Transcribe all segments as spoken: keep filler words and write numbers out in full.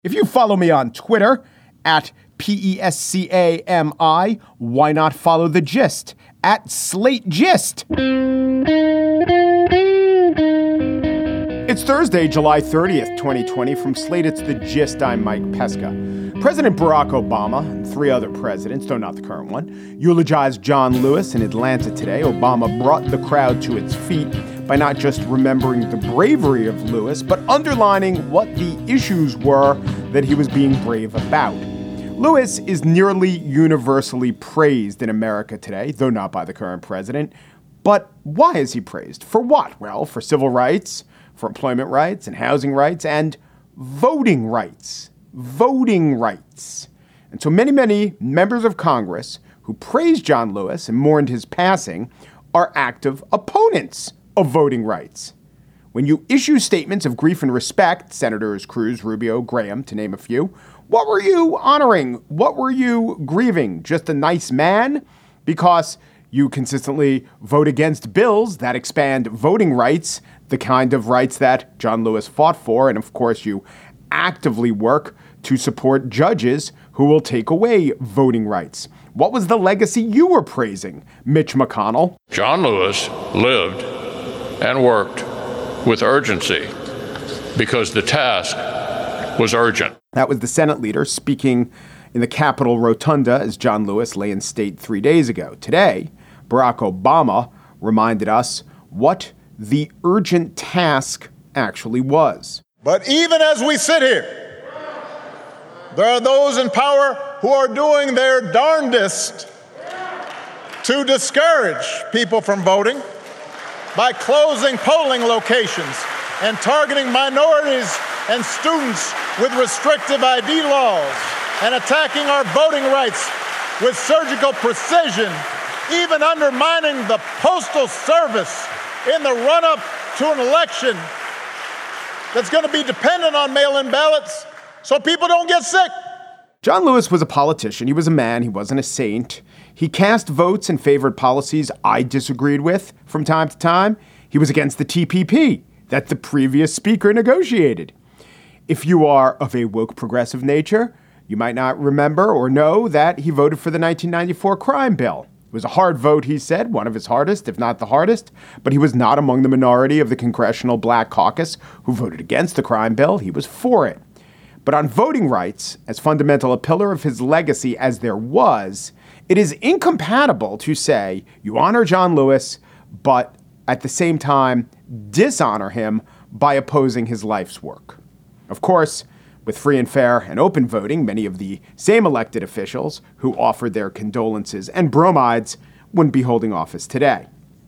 If you follow me on Twitter at P E S C A M I, why not follow The Gist at Slate Gist? It's Thursday, July thirtieth, twenty twenty. From Slate, it's The Gist. I'm Mike Pesca. President Barack Obama and three other presidents, though not the current one, eulogized John Lewis in Atlanta today. Obama brought the crowd to its feet by not just remembering the bravery of Lewis, but underlining what the issues were that he was being brave about. Lewis is nearly universally praised in America today, though not by the current president. But why is he praised? For what? Well, for civil rights, for employment rights and housing rights, and voting rights. Voting rights. And so many, many members of Congress who praised John Lewis and mourned his passing are active opponents of voting rights. When you issue statements of grief and respect, Senators Cruz, Rubio, Graham, to name a few, what were you honoring? What were you grieving? Just a nice man? Because you consistently vote against bills that expand voting rights, the kind of rights that John Lewis fought for. And of course, you actively work to support judges who will take away voting rights. What was the legacy you were praising, Mitch McConnell? John Lewis lived and worked with urgency because the task was urgent. That was the Senate leader speaking in the Capitol Rotunda as John Lewis lay in state three days ago. Today, Barack Obama reminded us what the urgent task actually was. But even as we sit here, there are those in power who are doing their darndest to discourage people from voting by closing polling locations and targeting minorities and students with restrictive I D laws and attacking our voting rights with surgical precision, even undermining the Postal Service in the run-up to an election that's going to be dependent on mail-in ballots so people don't get sick. John Lewis was a politician. He was a man. He wasn't a saint. He cast votes and favored policies I disagreed with from time to time. He was against the T P P that the previous speaker negotiated. If you are of a woke progressive nature, you might not remember or know that he voted for the nineteen ninety-four crime bill. It was a hard vote, he said, one of his hardest, if not the hardest, but he was not among the minority of the Congressional Black Caucus who voted against the crime bill. He was for it. But on voting rights, as fundamental a pillar of his legacy as there was, it is incompatible to say you honor John Lewis, but at the same time dishonor him by opposing his life's work. Of course, with free and fair and open voting, many of the same elected officials who offered their condolences and bromides wouldn't be holding office today.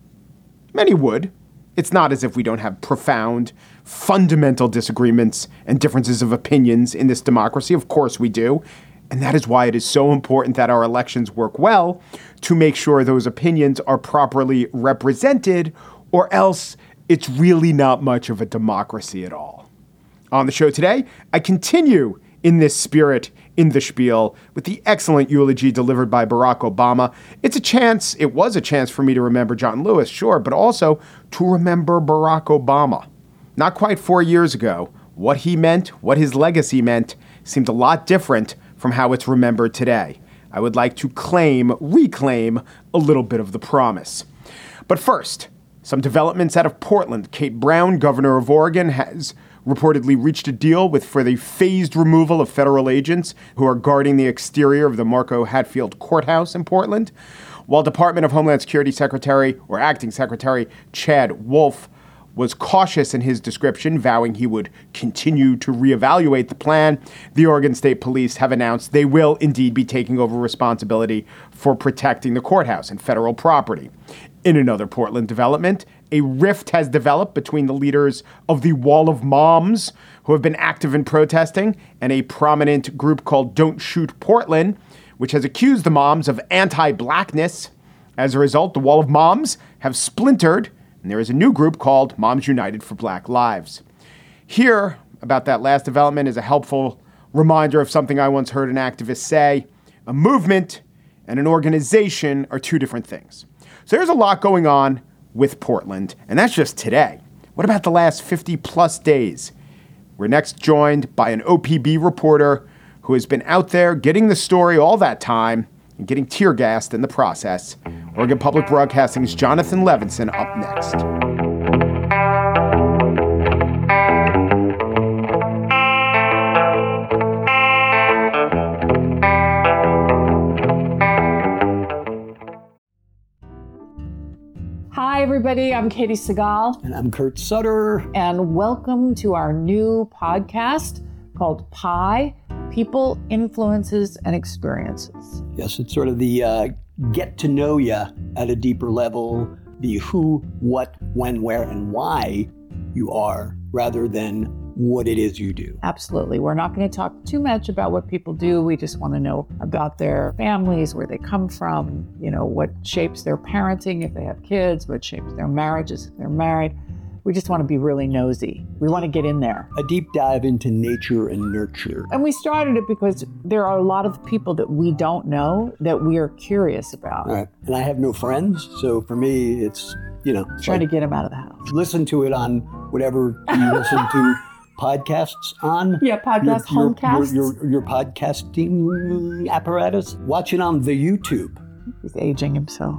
Many would. It's not as if we don't have profound, fundamental disagreements and differences of opinions in this democracy. Of course we do. And that is why it is so important that our elections work well to make sure those opinions are properly represented, or else it's really not much of a democracy at all. On the show today, I continue in this spirit in the spiel with the excellent eulogy delivered by Barack Obama. It's a chance, it was a chance for me to remember John Lewis, sure, but also to remember Barack Obama. Not quite four years ago, what he meant, what his legacy meant, seemed a lot different from how it's remembered today. I would like to claim, reclaim a little bit of the promise. But first, some developments out of Portland. Kate Brown, governor of Oregon, has reportedly reached a deal with for the phased removal of federal agents who are guarding the exterior of the Marco Hatfield Courthouse in Portland, while Department of Homeland Security Secretary or Acting Secretary Chad Wolf was cautious in his description, vowing he would continue to reevaluate the plan. The Oregon State Police have announced they will indeed be taking over responsibility for protecting the courthouse and federal property. In another Portland development, a rift has developed between the leaders of the Wall of Moms, who have been active in protesting, and a prominent group called Don't Shoot Portland, which has accused the moms of anti-blackness. As a result, the Wall of Moms have splintered, and there is a new group called Moms United for Black Lives. Here, about that last development, is a helpful reminder of something I once heard an activist say. A movement and an organization are two different things. So there's a lot going on with Portland, and that's just today. What about the last fifty plus days? We're next joined by an O P B reporter who has been out there getting the story all that time and getting tear gassed in the process. Oregon Public Broadcasting's Jonathan Levinson up next. Hi, everybody. I'm Katie Segal. And I'm Kurt Sutter. And welcome to our new podcast called Pi, People, Influences, and Experiences. Yes, it's sort of the uh, get to know you at a deeper level, the who, what, when, where, and why you are, rather than what it is you do. Absolutely. We're not going to talk too much about what people do. We just want to know about their families, where they come from, you know, what shapes their parenting if they have kids, what shapes their marriages if they're married. We just want to be really nosy. We want to get in there. A deep dive into nature and nurture. And we started it because there are a lot of people that we don't know that we are curious about. All right. And I have no friends, so for me, it's, you know. Trying like, to get them out of the house. Listen to it on whatever you listen to podcasts on. Yeah, podcast, your, homecasts. Your, your, your podcasting apparatus. Watch it on the YouTube. He's aging himself.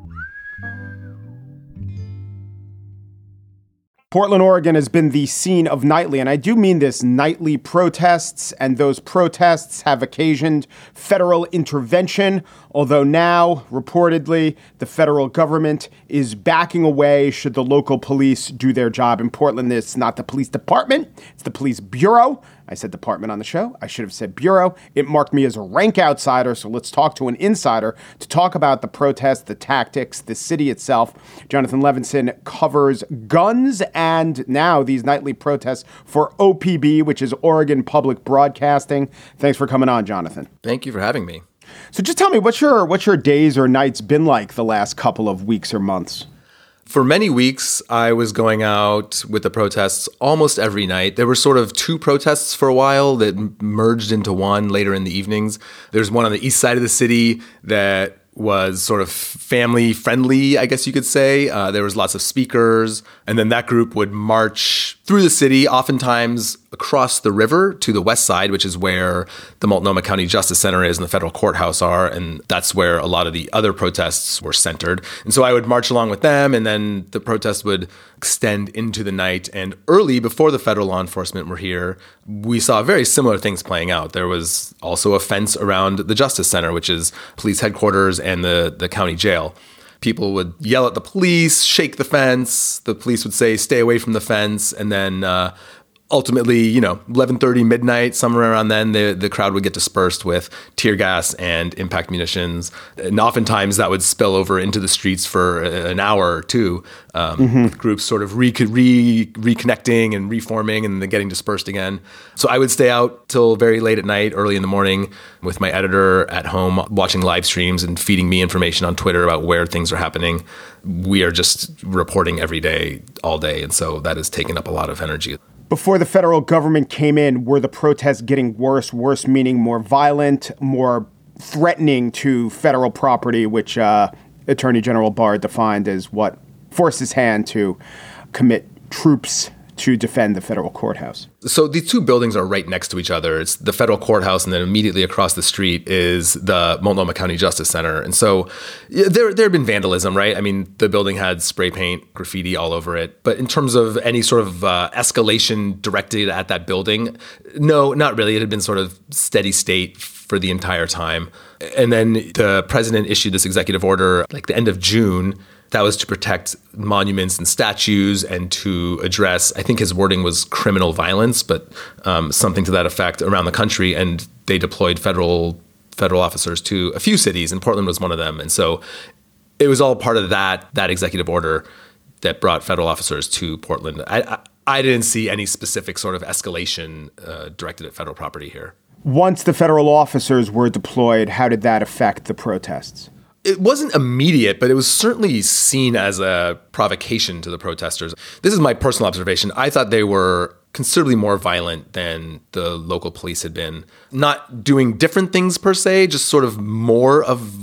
Portland, Oregon has been the scene of nightly, and I do mean this, nightly protests, and those protests have occasioned federal intervention, although now, reportedly, the federal government is backing away should the local police do their job. In Portland, it's not the police department, it's the police bureau. I said department on the show. I should have said bureau. It marked me as a rank outsider, so let's talk to an insider to talk about the protests, the tactics, the city itself. Jonathan Levinson covers guns and now these nightly protests for O P B, which is Oregon Public Broadcasting. Thanks for coming on, Jonathan. Thank you for having me. So just tell me, what's your what's your days or nights been like the last couple of weeks or months? For many weeks, I was going out with the protests almost every night. There were sort of two protests for a while that merged into one later in the evenings. There's one on the east side of the city that was sort of family friendly, I guess you could say. Uh, there was lots of speakers. And then that group would march through the city, oftentimes across the river to the west side, which is where the Multnomah County Justice Center is and the federal courthouse are. And that's where a lot of the other protests were centered. And so I would march along with them, and then the protests would extend into the night. And early, before the federal law enforcement were here, we saw very similar things playing out. There was also a fence around the Justice Center, which is police headquarters and the, the county jail. People would yell at the police, shake the fence. The police would say, stay away from the fence. And then uh, ultimately, you know, eleven thirty, midnight, somewhere around then, the, the crowd would get dispersed with tear gas and impact munitions. And oftentimes that would spill over into the streets for an hour or two, um, mm-hmm. with groups sort of re- re- reconnecting and reforming and then getting dispersed again. So I would stay out till very late at night, early in the morning with my editor at home, watching live streams and feeding me information on Twitter about where things are happening. We are just reporting every day, all day. And so that has taken up a lot of energy. Before the federal government came in, were the protests getting worse? Worse meaning more violent, more threatening to federal property, which uh, Attorney General Barr defined as what forced his hand to commit troops to defend the federal courthouse. So these two buildings are right next to each other. It's the federal courthouse, and then immediately across the street is the Multnomah County Justice Center. And so there there had been vandalism, right? I mean, the building had spray paint, graffiti all over it. But in terms of any sort of uh, escalation directed at that building, no, not really. It had been sort of steady state for the entire time. And then the president issued this executive order like the end of June. That was to protect monuments and statues and to address, I think his wording was criminal violence, but um, something to that effect around the country. And they deployed federal federal officers to a few cities, and Portland was one of them. And so it was all part of that that executive order that brought federal officers to Portland. I, I, I didn't see any specific sort of escalation uh, directed at federal property here. Once the federal officers were deployed, how did that affect the protests? It wasn't immediate, but it was certainly seen as a provocation to the protesters. This is my personal observation. I thought they were considerably more violent than the local police had been. Not doing different things per se, just sort of more of what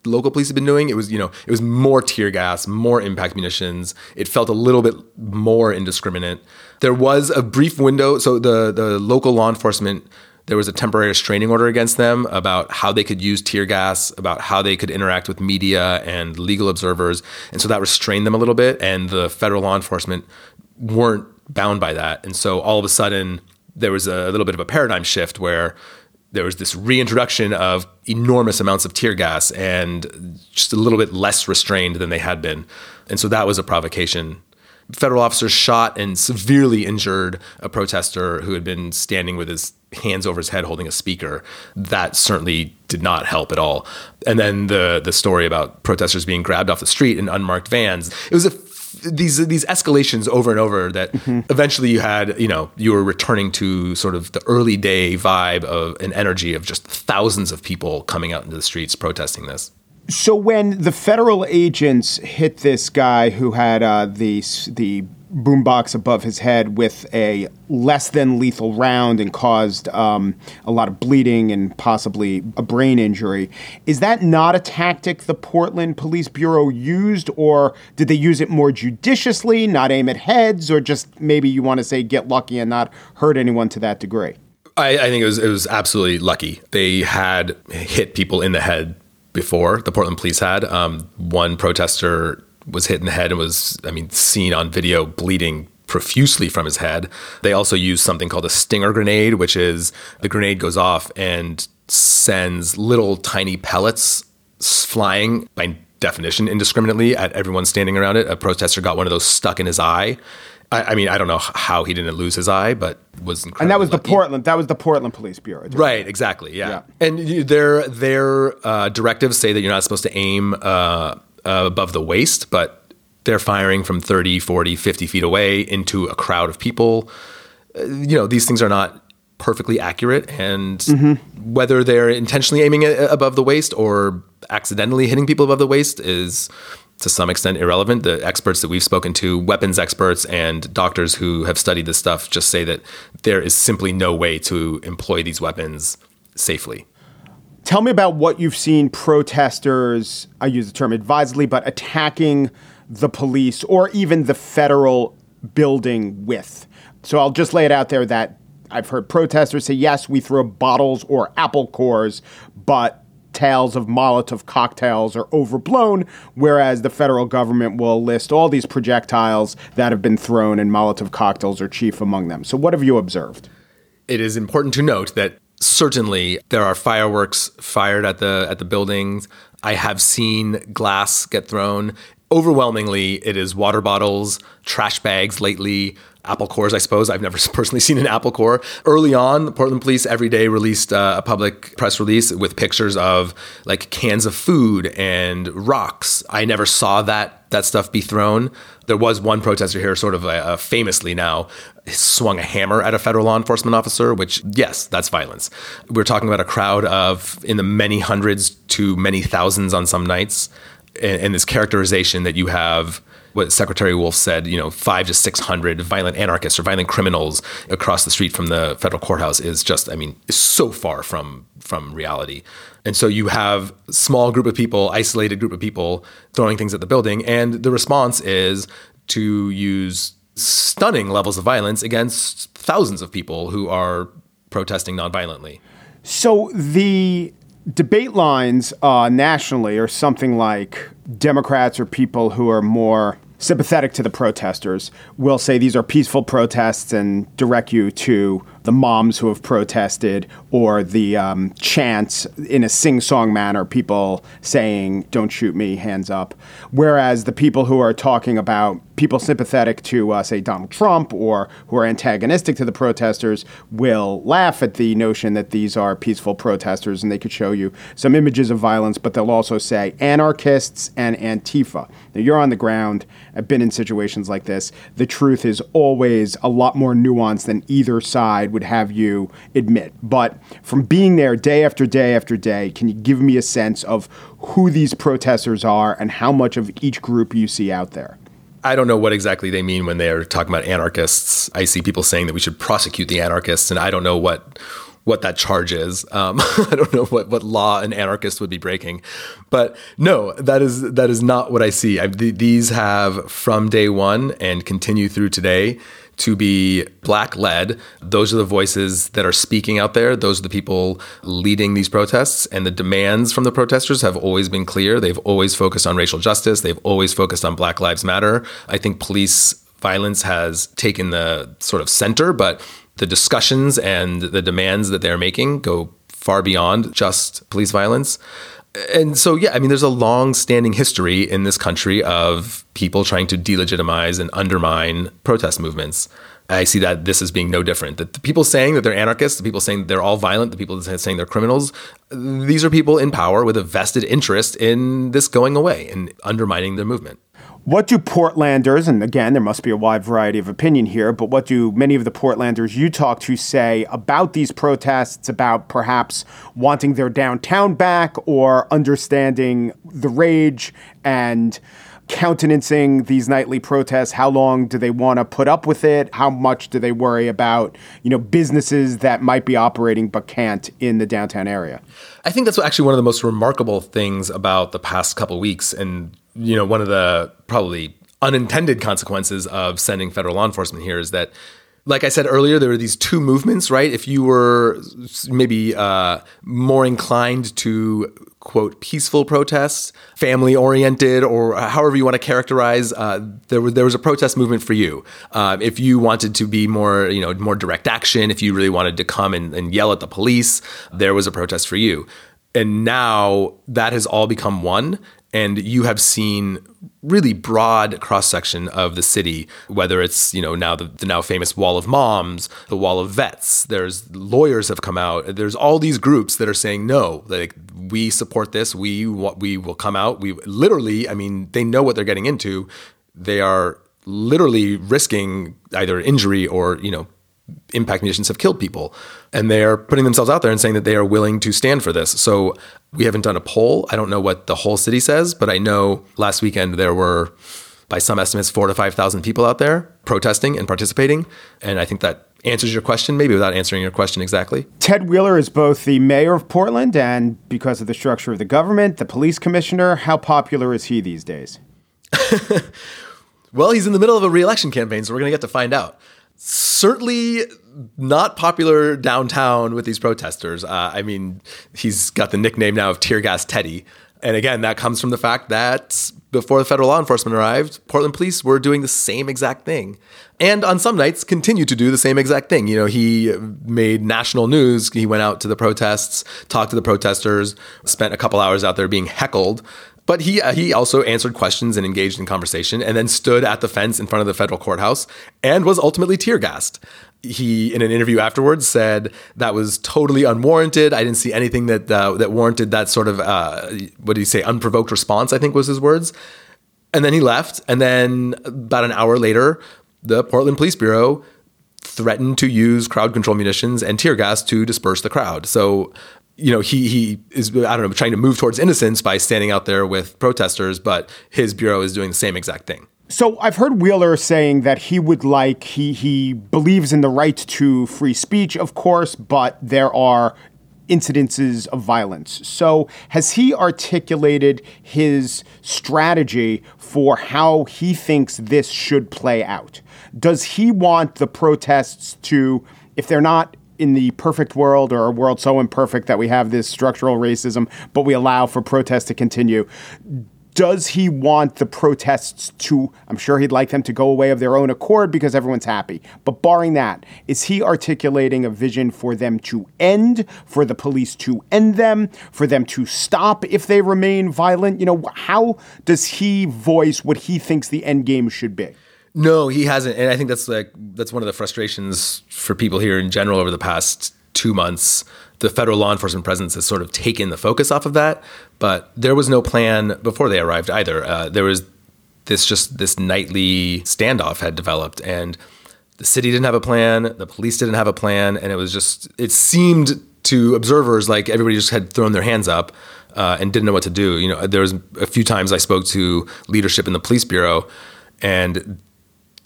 local police had been doing. It was, you know, it was more tear gas, more impact munitions. It felt a little bit more indiscriminate. There was a brief window. So the, the local law enforcement, there was a temporary restraining order against them about how they could use tear gas, about how they could interact with media and legal observers. And so that restrained them a little bit. And the federal law enforcement weren't bound by that. And so all of a sudden, there was a little bit of a paradigm shift where there was this reintroduction of enormous amounts of tear gas and just a little bit less restrained than they had been. And so that was a provocation. Federal officers shot and severely injured a protester who had been standing with his hands over his head holding a speaker. That certainly did not help at all. And then the the story about protesters being grabbed off the street in unmarked vans. It was a these these escalations over and over that mm-hmm. eventually you had, you know, you were returning to sort of the early day vibe of an energy of just thousands of people coming out into the streets protesting this. So when the federal agents hit this guy who had uh, the the boombox above his head with a less than lethal round and caused um, a lot of bleeding and possibly a brain injury, is that not a tactic the Portland Police Bureau used, or did they use it more judiciously, not aim at heads, or just maybe you want to say get lucky and not hurt anyone to that degree? I, I think it was it was absolutely lucky. They had hit people in the head before. The Portland police had. Um, one protester was hit in the head and was, I mean, seen on video bleeding profusely from his head. They also used something called a stinger grenade, which is the grenade goes off and sends little tiny pellets flying, by definition, indiscriminately at everyone standing around it. A protester got one of those stuck in his eye. I, I mean, I don't know how he didn't lose his eye, but was incredibly And that was lucky. the Portland. That was the Portland Police Bureau. Right, exactly, yeah. yeah. And you- their their uh, directives say that you're not supposed to aim uh, uh, above the waist, but they're firing from thirty, forty, fifty feet away into a crowd of people. Uh, you know, these things are not perfectly accurate, and mm-hmm. whether they're intentionally aiming it above the waist or accidentally hitting people above the waist is to some extent irrelevant. The experts that we've spoken to, weapons experts and doctors who have studied this stuff, just say that there is simply no way to employ these weapons safely. Tell me about what you've seen protesters, I use the term advisedly, but attacking the police or even the federal building with. So I'll just lay it out there that I've heard protesters say, yes, we throw bottles or apple cores, but tales of Molotov cocktails are overblown, whereas the federal government will list all these projectiles that have been thrown and Molotov cocktails are chief among them. So what have you observed? It is important to note that certainly there are fireworks fired at the at the buildings. I have seen glass get thrown. Overwhelmingly, it is water bottles, trash bags lately, apple cores, I suppose. I've never personally seen an apple core. Early on, the Portland Police every day released uh, a public press release with pictures of like cans of food and rocks. I never saw that that stuff be thrown. There was one protester here, sort of uh, famously now, swung a hammer at a federal law enforcement officer, which, yes, that's violence. We're talking about a crowd of in the many hundreds to many thousands on some nights. And, and this characterization that you have, what Secretary Wolf said, you know, five to six hundred violent anarchists or violent criminals across the street from the federal courthouse is just, I mean, is so far from from reality. And so you have a small group of people, isolated group of people throwing things at the building. And the response is to use stunning levels of violence against thousands of people who are protesting nonviolently. So the debate lines uh, nationally are something like Democrats or people who are more sympathetic to the protesters will say these are peaceful protests and direct you to the moms who have protested or the um, chants in a sing-song manner, people saying, don't shoot me, hands up. Whereas the people who are talking about people sympathetic to, uh, say, Donald Trump or who are antagonistic to the protesters will laugh at the notion that these are peaceful protesters and they could show you some images of violence, but they'll also say anarchists and Antifa. Now, you're on the ground. I've been in situations like this. The truth is always a lot more nuanced than either side would have you admit. But from being there day after day after day, can you give me a sense of who these protesters are and how much of each group you see out there? I don't know what exactly they mean when they're talking about anarchists. I see people saying that we should prosecute the anarchists, and I don't know what what that charge is. Um, I don't know what, what law an anarchist would be breaking, but no, that is that is not what I see. I, th- these have from day one and continue through today to be Black-led. Those are the voices that are speaking out there. Those are the people leading these protests. And the demands from the protesters have always been clear. They've always focused on racial justice. They've always focused on Black Lives Matter. I think police violence has taken the sort of center, but the discussions and the demands that they're making go far beyond just police violence. And so, yeah, I mean, there's a long-standing history in this country of people trying to delegitimize and undermine protest movements. I see that this is being no different. That the people saying that they're anarchists, the people saying that they're all violent, the people saying they're criminals, these are people in power with a vested interest in this going away and undermining their movement. What do Portlanders, and again, there must be a wide variety of opinion here, but what do many of the Portlanders you talk to say about these protests, about perhaps wanting their downtown back or understanding the rage and countenancing these nightly protests? How long do they want to put up with it? How much do they worry about, you know, businesses that might be operating but can't in the downtown area? I think that's actually one of the most remarkable things about the past couple of weeks. And, you know, one of the probably unintended consequences of sending federal law enforcement here is that, like I said earlier, there were these two movements, right? If you were maybe uh, more inclined to, quote, peaceful protests, family-oriented, or however you want to characterize, uh, there was there was a protest movement for you. Uh, if you wanted to be more, you know, more direct action, if you really wanted to come and, and yell at the police, there was a protest for you. And now that has all become one. And you have seen really broad cross-section of the city, whether it's, you know, now the, the now famous Wall of Moms, the Wall of Vets, there's lawyers have come out. There's all these groups that are saying, no, like, we support this. We we will come out. We literally, I mean, they know what they're getting into. They are literally risking either injury or, you know, impact munitions have killed people. And they are putting themselves out there and saying that they are willing to stand for this. So we haven't done a poll. I don't know what the whole city says, but I know last weekend there were, by some estimates, four to five thousand people out there protesting and participating. And I think that answers your question, maybe without answering your question exactly. Ted Wheeler is both the mayor of Portland and, because of the structure of the government, the police commissioner. How popular is he these days? Well, he's in the middle of a re-election campaign, so we're going to get to find out. Certainly not popular downtown with these protesters. Uh, I mean, he's got the nickname now of Tear Gas Teddy. And again, that comes from the fact that before the federal law enforcement arrived, Portland police were doing the same exact thing. And on some nights, continue to do the same exact thing. You know, he made national news. He went out to the protests, talked to the protesters, spent a couple hours out there being heckled. But he uh, he also answered questions and engaged in conversation, and then stood at the fence in front of the federal courthouse and was ultimately tear gassed. He, in an interview afterwards, said that was totally unwarranted. I didn't see anything that uh, that warranted that sort of, uh, what did he say, unprovoked response, I think was his words. And then he left. And then about an hour later, the Portland Police Bureau threatened to use crowd control munitions and tear gas to disperse the crowd. So, you know, he he is, I don't know, trying to move towards innocence by standing out there with protesters, but his bureau is doing the same exact thing. So I've heard Wheeler saying that he would like, he he believes in the right to free speech, of course, but there are incidences of violence. So has he articulated his strategy for how he thinks this should play out? Does he want the protests to, if they're not in the perfect world, or a world so imperfect that we have this structural racism, but we allow for protests to continue, does he want the protests to, I'm sure he'd like them to go away of their own accord because everyone's happy. But barring that, is he articulating a vision for them to end, for the police to end them, for them to stop if they remain violent? You know, how does he voice what he thinks the end game should be? No, he hasn't. And I think that's like, that's one of the frustrations for people here in general over the past two months. The federal law enforcement presence has sort of taken the focus off of that, but there was no plan before they arrived either. Uh, there was this just this nightly standoff had developed, and the city didn't have a plan, the police didn't have a plan, and it was just, it seemed to observers like everybody just had thrown their hands up uh, and didn't know what to do. You know, there was a few times I spoke to leadership in the police bureau, and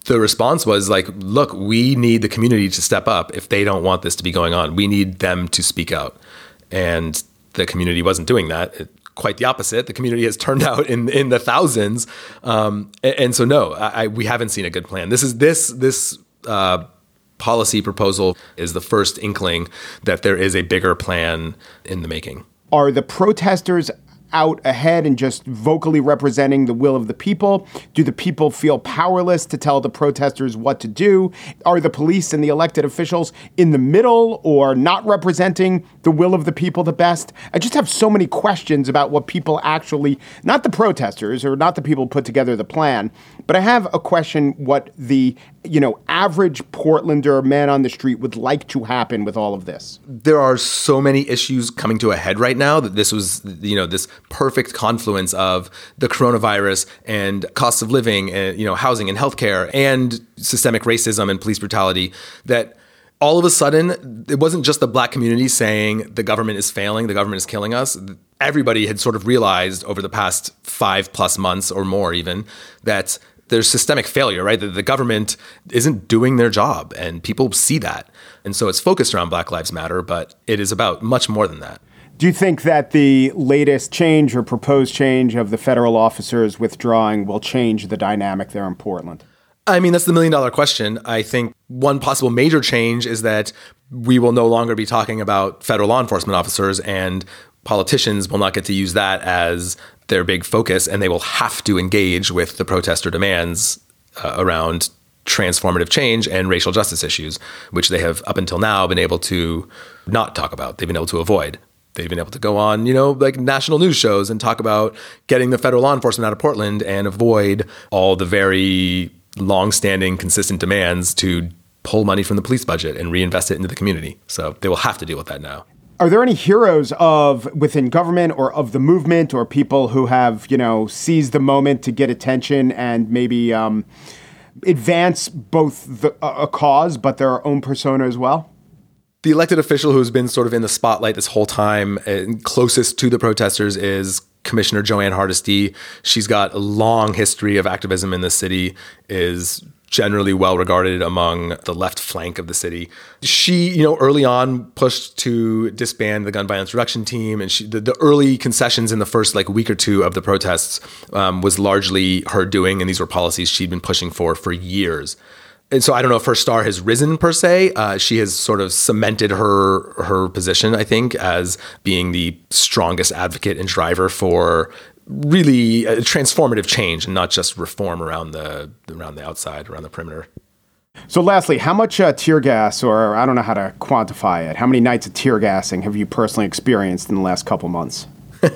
the response was like, look, we need the community to step up if they don't want this to be going on. We need them to speak out. And the community wasn't doing that. It, quite the opposite. The community has turned out in, in the thousands. Um, and, and so, no, I, I, we haven't seen a good plan. This is this this uh, policy proposal is the first inkling that there is a bigger plan in the making. Are the protesters out ahead and just vocally representing the will of the people? Do the people feel powerless to tell the protesters what to do? Are the police and the elected officials in the middle or not representing the will of the people the best? I just have so many questions about what people actually, not the protesters or not the people who put together the plan, but I have a question what the, you know, average Portlander man on the street would like to happen with all of this. There are so many issues coming to a head right now that this was, you know, this perfect confluence of the coronavirus and cost of living and, you know, housing and healthcare and systemic racism and police brutality that all of a sudden, it wasn't just the Black community saying the government is failing, the government is killing us. Everybody had sort of realized over the past five plus months or more even that there's systemic failure, right? That the government isn't doing their job and people see that. And so it's focused around Black Lives Matter, but it is about much more than that. Do you think that the latest change or proposed change of the federal officers withdrawing will change the dynamic there in Portland? I mean, that's the million dollar question. I think one possible major change is that we will no longer be talking about federal law enforcement officers, and politicians will not get to use that as their big focus, and they will have to engage with the protester demands uh, around transformative change and racial justice issues, which they have up until now been able to not talk about. They've been able to avoid. They've been able to go on, you know, like national news shows and talk about getting the federal law enforcement out of Portland and avoid all the very long-standing, consistent demands to pull money from the police budget and reinvest it into the community. So they will have to deal with that now. Are there any heroes of within government or of the movement or people who have, you know, seized the moment to get attention and maybe um, advance both the, a cause, but their own persona as well? The elected official who's been sort of in the spotlight this whole time and closest to the protesters is Commissioner Joanne Hardesty. She's got a long history of activism in the city, is generally well regarded among the left flank of the city. She, you know, early on pushed to disband the gun violence reduction team. And she, the, the early concessions in the first like week or two of the protests um, was largely her doing. And these were policies she'd been pushing for for years. And so I don't know if her star has risen per se. Uh, she has sort of cemented her her position, I think, as being the strongest advocate and driver for really a transformative change and not just reform around the around the outside, around the perimeter. So lastly, how much uh, tear gas, or I don't know how to quantify it, how many nights of tear gassing have you personally experienced in the last couple months?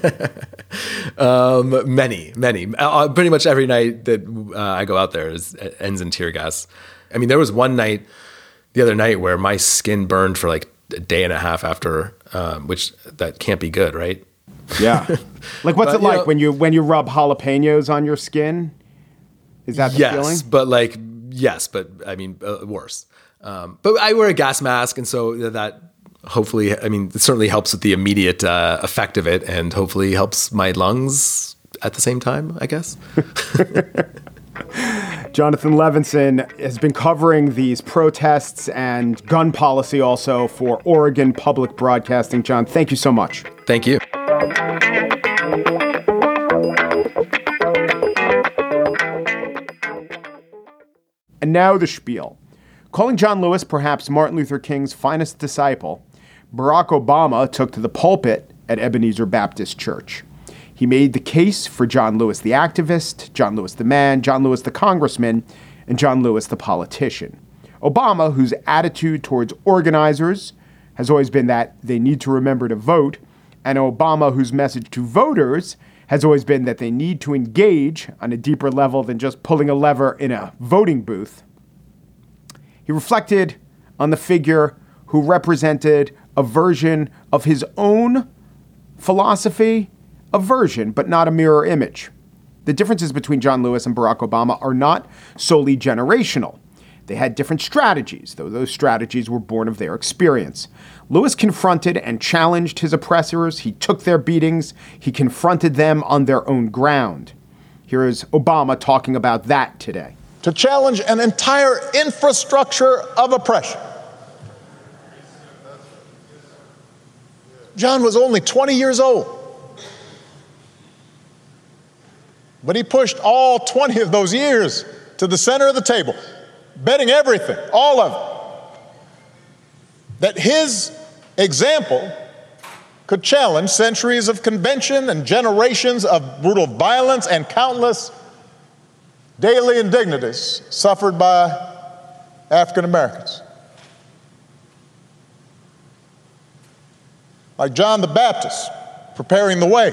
um, many, many. Uh, pretty much every night that uh, I go out there is, ends in tear gas. I mean, there was one night the other night where my skin burned for like a day and a half after, um, which that can't be good, right? Yeah. Like, what's but, it like know, when you when you rub jalapenos on your skin? Is that the yes, feeling? Yes, but like, yes, but I mean, uh, worse. Um, but I wear a gas mask, and so that hopefully, I mean, it certainly helps with the immediate uh, effect of it, and hopefully helps my lungs at the same time, I guess. Jonathan Levinson has been covering these protests and gun policy also for Oregon Public Broadcasting. John, thank you so much. Thank you. And now the spiel. Calling John Lewis perhaps Martin Luther King's finest disciple, Barack Obama took to the pulpit at Ebenezer Baptist Church. He made the case for John Lewis the activist, John Lewis the man, John Lewis the congressman, and John Lewis the politician. Obama, whose attitude towards organizers has always been that they need to remember to vote, and Obama, whose message to voters has always been that they need to engage on a deeper level than just pulling a lever in a voting booth. He reflected on the figure who represented a version of his own philosophy, a version, but not a mirror image. The differences between John Lewis and Barack Obama are not solely generational. They had different strategies, though those strategies were born of their experience. Lewis confronted and challenged his oppressors. He took their beatings. He confronted them on their own ground. Here is Obama talking about that today. to challenge an entire infrastructure of oppression. John was only twenty years old, but he pushed all twenty of those years to the center of the table, betting everything, all of it, that his example could challenge centuries of convention and generations of brutal violence and countless daily indignities suffered by African Americans. Like John the Baptist preparing the way,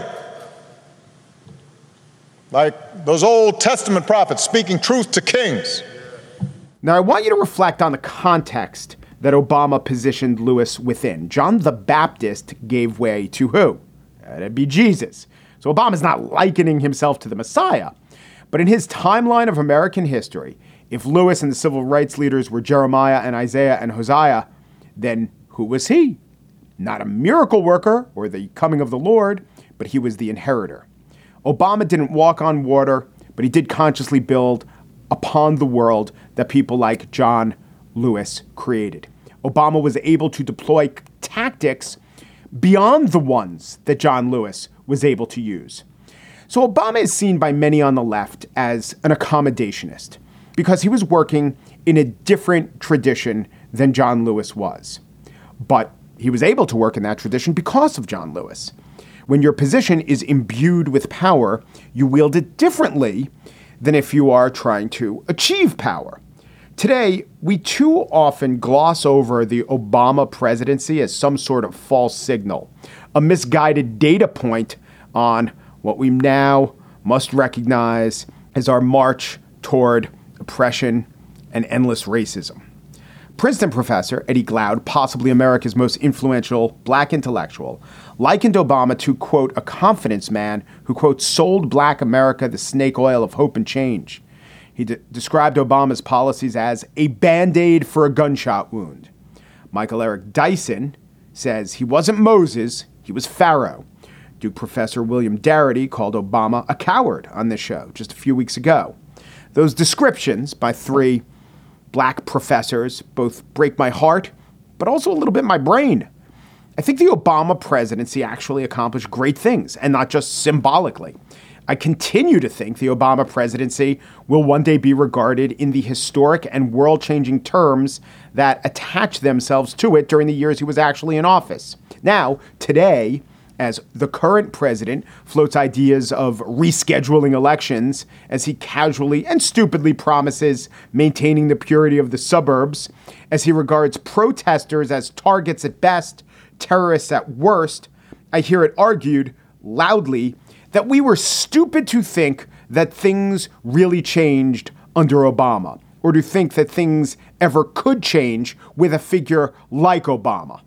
like those Old Testament prophets speaking truth to kings. Now, I want you to reflect on the context that Obama positioned Lewis within. John the Baptist gave way to who? That'd be Jesus. So Obama's not likening himself to the Messiah. But in his timeline of American history, if Lewis and the civil rights leaders were Jeremiah and Isaiah and Hosea, then who was he? Not a miracle worker or the coming of the Lord, but he was the inheritor. Obama didn't walk on water, but he did consciously build upon the world that people like John Lewis created. Obama was able to deploy tactics beyond the ones that John Lewis was able to use. So Obama is seen by many on the left as an accommodationist because he was working in a different tradition than John Lewis was. But he was able to work in that tradition because of John Lewis. When your position is imbued with power, you wield it differently than if you are trying to achieve power. Today, we too often gloss over the Obama presidency as some sort of false signal, a misguided data point on what we now must recognize as our march toward oppression and endless racism. Princeton professor Eddie Glaude, possibly America's most influential black intellectual, likened Obama to, quote, a confidence man who, quote, sold black America the snake oil of hope and change. He de- described Obama's policies as a Band-Aid for a gunshot wound. Michael Eric Dyson says he wasn't Moses, he was Pharaoh. Duke professor William Darity called Obama a coward on this show just a few weeks ago. Those descriptions by three black professors both break my heart, but also a little bit my brain. I think the Obama presidency actually accomplished great things, and not just symbolically. I continue to think the Obama presidency will one day be regarded in the historic and world-changing terms that attach themselves to it during the years he was actually in office. Now, today, as the current president floats ideas of rescheduling elections as he casually and stupidly promises maintaining the purity of the suburbs, as he regards protesters as targets at best, terrorists at worst, I hear it argued loudly that we were stupid to think that things really changed under Obama, or to think that things ever could change with a figure like Obama.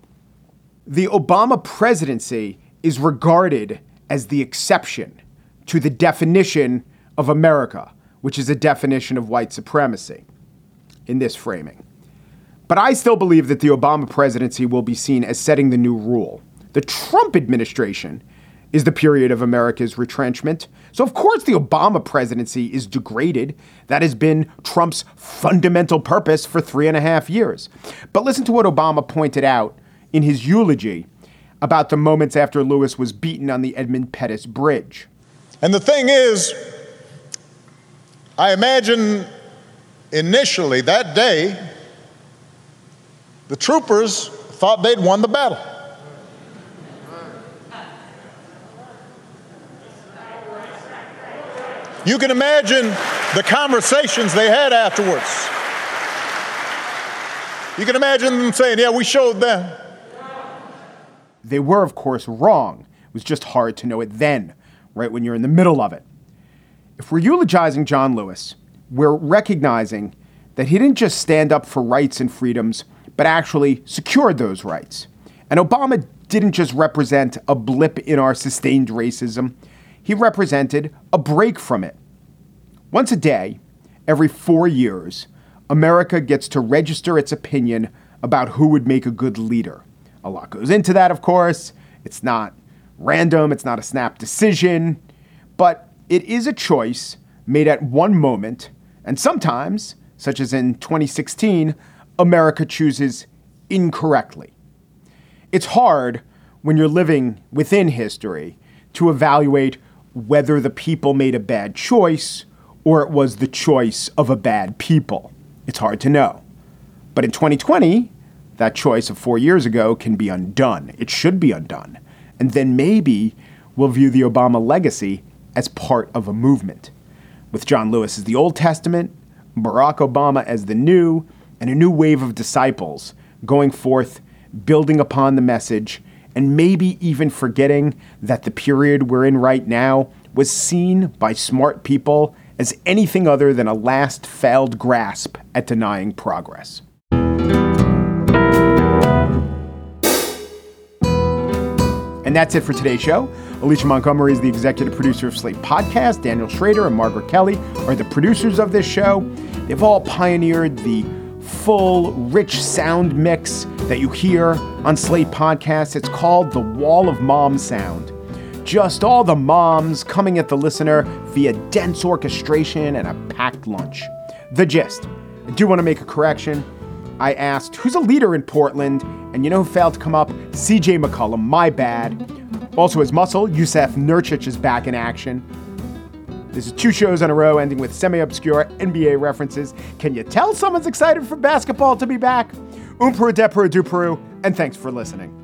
The Obama presidency is regarded as the exception to the definition of America, which is a definition of white supremacy in this framing. But I still believe that the Obama presidency will be seen as setting the new rule. The Trump administration is the period of America's retrenchment. So, of course, the Obama presidency is degraded. That has been Trump's fundamental purpose for three and a half years. But listen to what Obama pointed out in his eulogy about the moments after Lewis was beaten on the Edmund Pettus Bridge. And the thing is, I imagine initially that day, the troopers thought they'd won the battle. You can imagine the conversations they had afterwards. You can imagine them saying, yeah, we showed them. They were, of course, wrong. It was just hard to know it then, right when you're in the middle of it. If we're eulogizing John Lewis, we're recognizing that he didn't just stand up for rights and freedoms, but actually secured those rights. And Obama didn't just represent a blip in our sustained racism. He represented a break from it. Once a day, every four years, America gets to register its opinion about who would make a good leader. A lot goes into that, of course. It's not random. It's not a snap decision. But it is a choice made at one moment And sometimes, such as in twenty sixteen, America chooses incorrectly. It's hard when you're living within history to evaluate whether the people made a bad choice or it was the choice of a bad people. It's hard to know. But in twenty twenty, that choice of four years ago can be undone. It should be undone. And then maybe we'll view the Obama legacy as part of a movement, with John Lewis as the Old Testament, Barack Obama as the new, and a new wave of disciples going forth, building upon the message, and maybe even forgetting that the period we're in right now was seen by smart people as anything other than a last failed grasp at denying progress. And that's it for today's show. Alicia Montgomery is the executive producer of Slate Podcast. Daniel Schrader and Margaret Kelly are the producers of this show. They've all pioneered the full, rich sound mix that you hear on Slate Podcast. It's called the Wall of Mom sound. Just all the moms coming at the listener via dense orchestration and a packed lunch. The gist. I do want to make a correction. I asked, who's a leader in Portland? And you know who failed to come up? C J McCollum, my bad. Also, his muscle, Yusef Nurkic, is back in action. This is two shows in a row ending with semi-obscure N B A references. Can you tell someone's excited for basketball to be back? Umperu, Deperu, Duperu, and thanks for listening.